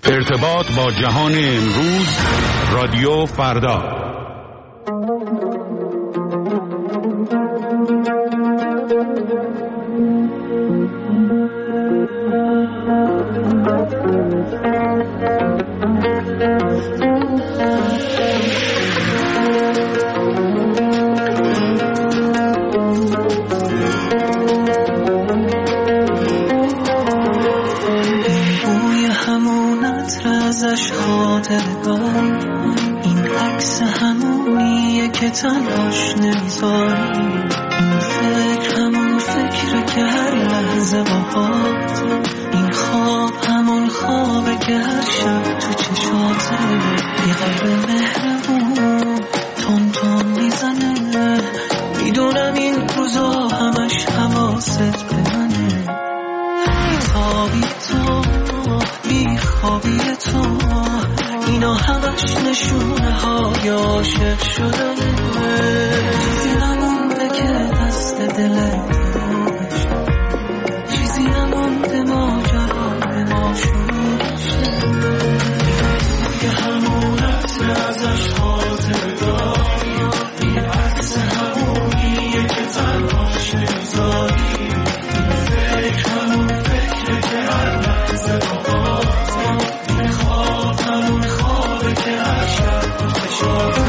ارتباط با جهان امروز، رادیو فردا. این عکس همونیه که تنهاش نمیذاری، این فکر همون فکره که هر لحظه باهات، این خواب همون خوابه که هر شب تو چشاته، یه قلب مهربون تون تون میزنه، میدونم این روزا همش حواست به منه، بیتابی تو بیخوابی تو، اینا همش نشونه های عاشق شدنه، چیزی نمونده که دست دلت بشه، چیزی نمونده ماجرا به ما شروع شه، یه همون عطر ازش خاطر داری، این عکس همونیه که تنهاش نمیذاری، این فکر همون فکره که هر لحظه باهات، این خواب همون خوابه که هر شب تو چشاته.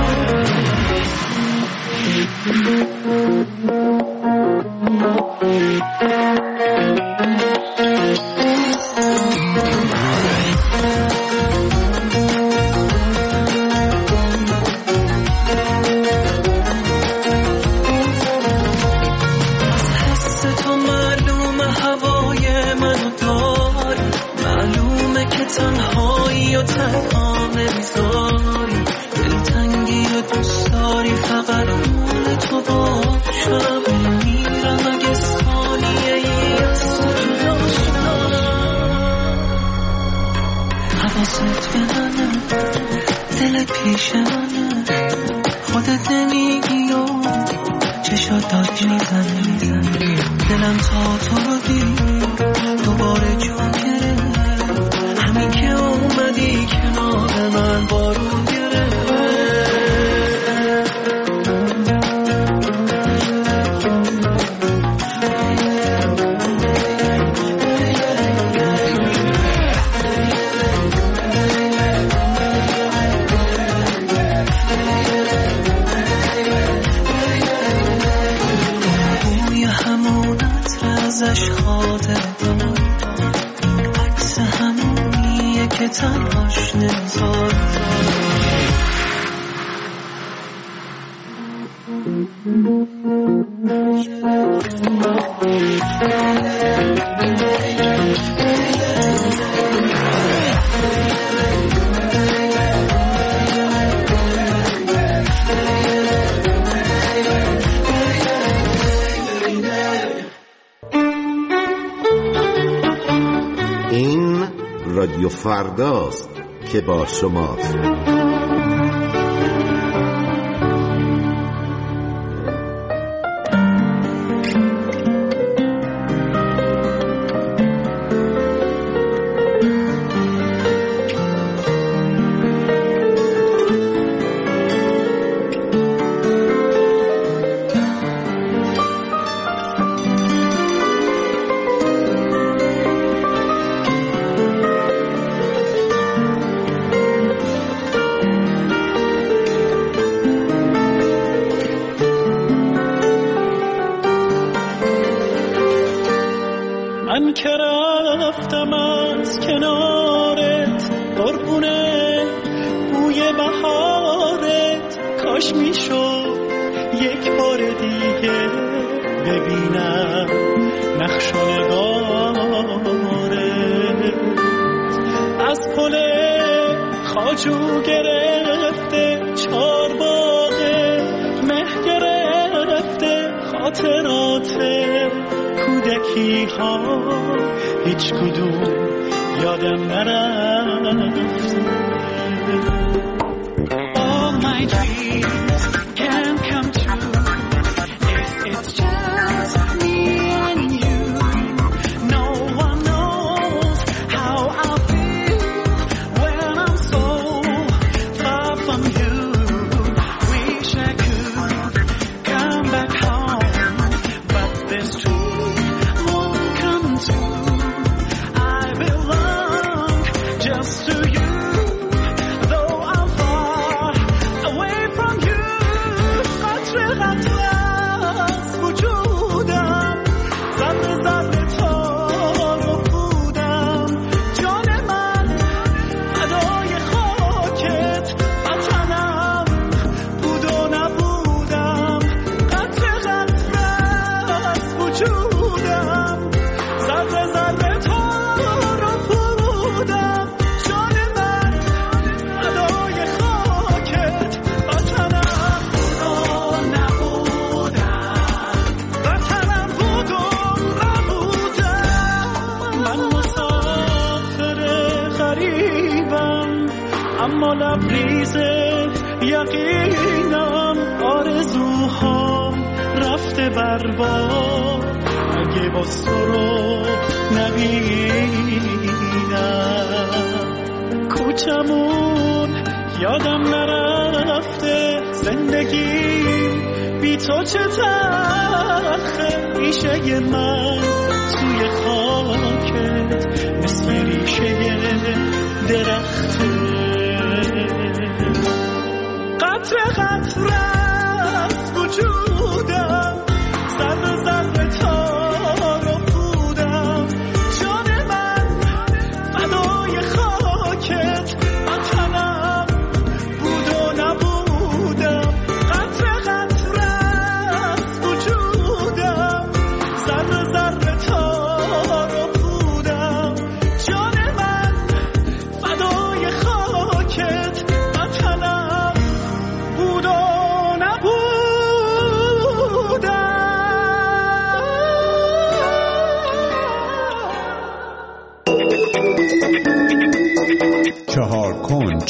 تنهایی و تنها نمیذاری، دلتنگی و دوست داری فقط مال تو باشم، میرم اگه ثانیه ای از تو جدا شدم، حواست به منه، دلت پیش منه، خودت نمیگی و چشات داد میزنی، دلم تا تو رو دید دوباره جا گرفت، همین که اومدی کنار من بارون گرفت. بوی همون عطر ازش خاطر داری، این عکس همونیه که تنهاش نمیذاری. این رادیو فرداست که با شماست. من که رفتم از کنارت قربونه بوی بهارت، کاش میشد یک بار دیگه ببینم نقش و نگارت، از پل خواجو گرفته چارباغه مه گرفته، خاطرات کودکی ها هیچ کدوم یادم نرفته. All my dreams can come true if it's just me and you. No one knows how I feel غریبم اما لبریز یقینم، آرزوها رفته برباد اگه باز تو رو نبینم. کوچمون یادم نرفته، زندگیم بی تو چه تلخه، ریشه من توی خاکت مثل ریشه درخته. قطره قطره از وجودم، ذره ذره تار و پودم، جان من فدای خاکت، وطنم بود و نبودم. قطره قطره از وجودم، ذره ذره تار و پودم، جان من فدای خاکت، وطنم بود و چهار کنج.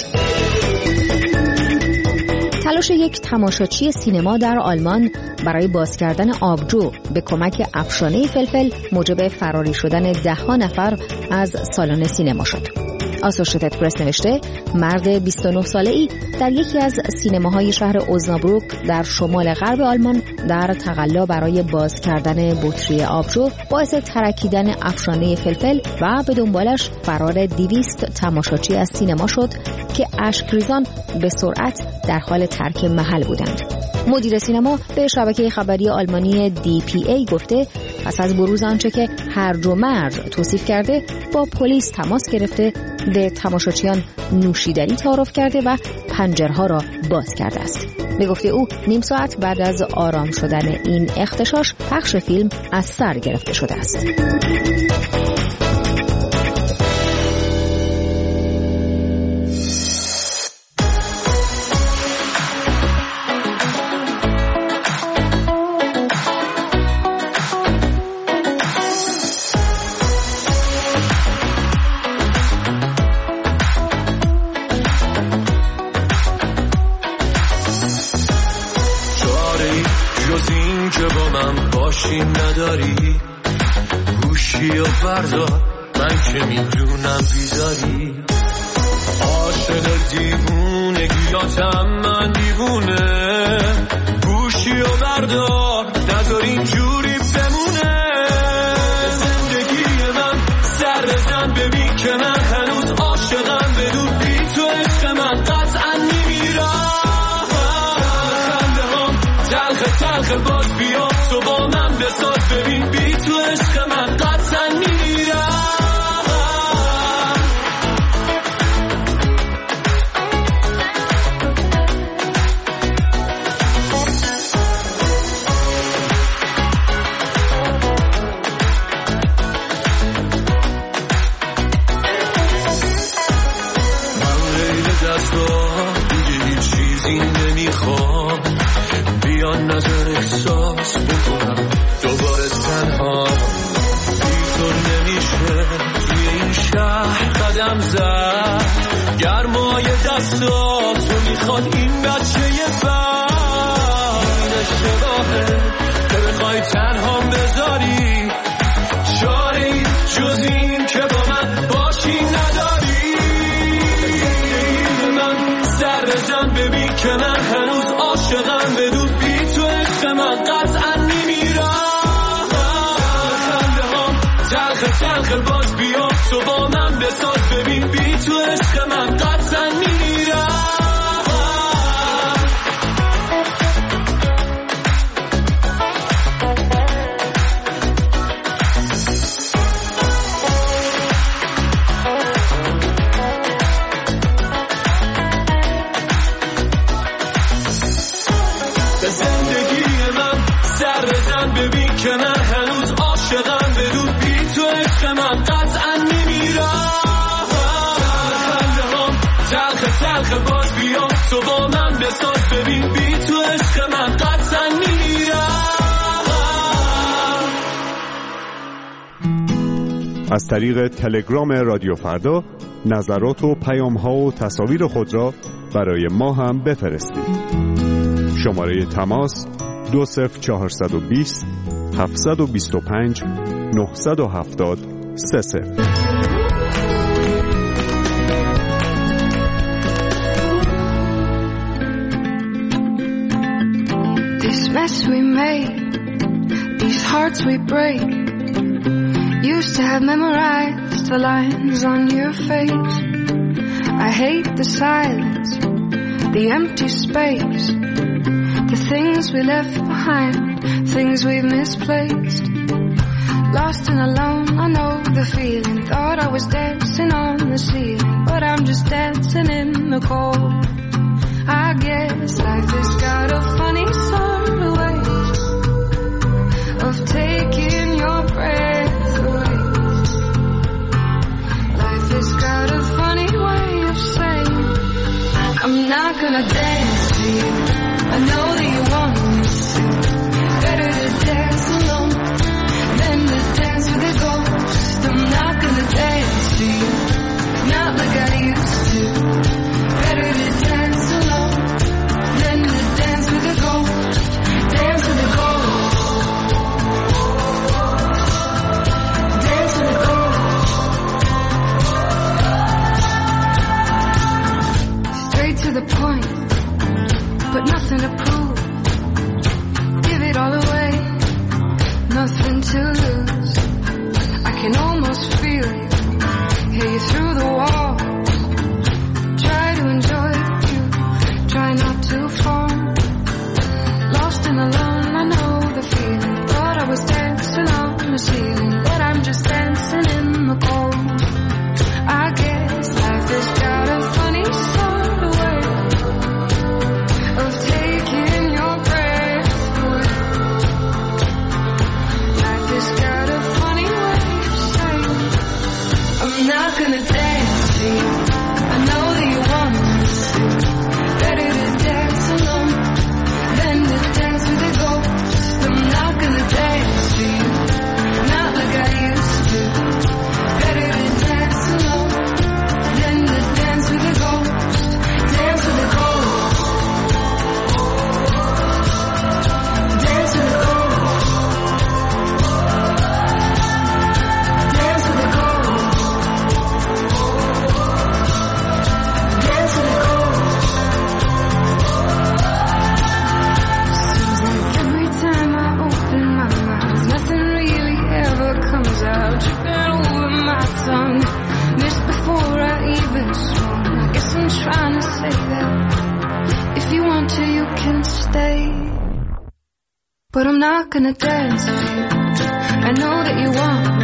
تلاش یک تماشاچی سینما در آلمان برای باز کردن آبجو به کمک افشانه فلفل موجب فراری شدن 10 نفر از سالن سینما شد. آسوشیتد پرس نوشته مرد 29 ساله‌ای در یکی از سینماهای شهر اوزنابروک در شمال غرب آلمان در تقلا برای باز کردن بطری آبجو باعث ترکیدن افشانه فلفل و به دنبالش فرار 200 تماشاچی از سینما شد که اشکریزان به سرعت در حال ترک محل بودند. مدیر سینما به شبکه خبری آلمانی DPA گفته پس از بروز آنچه که هرج و مرج توصیف کرده با پلیس تماس گرفته، به تماشاچیان نوشیدنی تعارف کرده و پنجرها را باز کرده است. به گفته او نیم ساعت بعد از آرام شدن این اغتشاش پخش فیلم از سر گرفته شده است. نداری گوشی و بردار، من که میدونم بیزاری. عاشق دیوونگیاتم من دیوونه، گوشی و بردار نذار اینجوری بمونه. زندگی من سر بزن ببین که من هنوز عاشقم، بدون بی تو عشق من قطعا میمیرم. خنده هم تلخ تلخ باز بیا تو با من بساز، ببین بی تو عشق من قطعا میمیرم. من غیر دستگاه دیگه هیچ چیزی نمیخوام، بیا نظر احساس بکنم دوباره تنها. بی تو نمیشه توی این شهر قدم زد، گرمای دستاتو میخواد این بچه بر. این اشتباهه که بخوای تنهام بذاری، چاره‌ای جز این که با من باشی نداری. من سر بزن ببین که من هنوز عاشقم، بدون بی تو عشق من قطعا میمیرم. خنده هم تلخ تلخ باز بیا تو با من بساز، ببین بی تو عشق من قطعا میمیرم. ببین که من هنوز عاشقم، بدون بی تو عشق من قطعا میمیرم. خنده هم تلخ تلخ باز بیا تو با من بساز، ببین بی تو عشق من قطعا میمیرم. از طریق تلگرام رادیو فردا نظرات و پیام‌ها و تصاویر خود را برای ما هم بفرستید. شماره تماس 20420 725 970 30. This mess we made, these hearts we break, used to have memorized the lines on your face. I hate the silence, the empty space, the things we left behind, things we've misplaced. Lost and alone, I know the feeling. Thought I was dancing on the ceiling, but I'm just dancing in the cold. I guess life has got a funny sort of way of taking your breath away. Life has got a funny way of saying, I'm not gonna dance to you. I know that you want me to. Better to dance alone than to dance with a ghost. I'm not gonna dance to you, not like I used to. Better to dance alone than to dance with a ghost. Dance with a ghost. Dance with a ghost. Straight to the point, but nothing to prove. Give it all away, nothing to lose. I can almost feel you, hear you through the wall. Try to enjoy you, try not to fall. Lost and alone, I know the feeling. Thought I was dancing on the ceiling, but I'm just dancing in the cold. I guess life has got a funny sort of way of taking your breath away. Life has got a funny way of saying, I'm not gonna dance to you. I know that you want me to. Better to dance alone than to dance with a ghost. I'm not gonna dance to you, not like I used to. Better to dance alone than to dance with a ghost. Dance with a ghost. Dance with a ghost. Dance with a ghost. Dance with a ghost. Seems like every time I open my mouth, nothing really ever comes out. Tripping over my tongue, missed before I even swung. I guess I'm trying to say that if you want to, you can stay. But I'm not gonna dance with you. I know that you want